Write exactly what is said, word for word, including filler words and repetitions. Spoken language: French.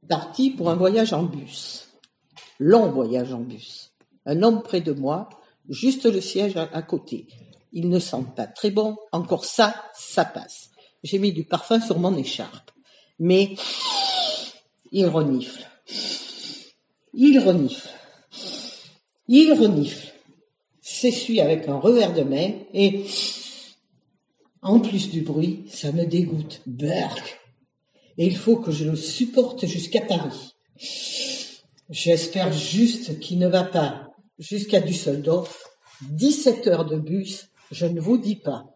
Parti pour un voyage en bus. Long voyage en bus. Un homme près de moi, juste le siège à, à côté. Il ne sent pas très bon, encore ça, ça passe. J'ai mis du parfum sur mon écharpe. Mais il renifle. Il renifle. Il renifle. S'essuie avec un revers de main et, en plus du bruit, ça me dégoûte. Berk. Et il faut que je le supporte jusqu'à Paris. J'espère juste qu'il ne va pas jusqu'à Düsseldorf. dix-sept heures de bus, je ne vous dis pas.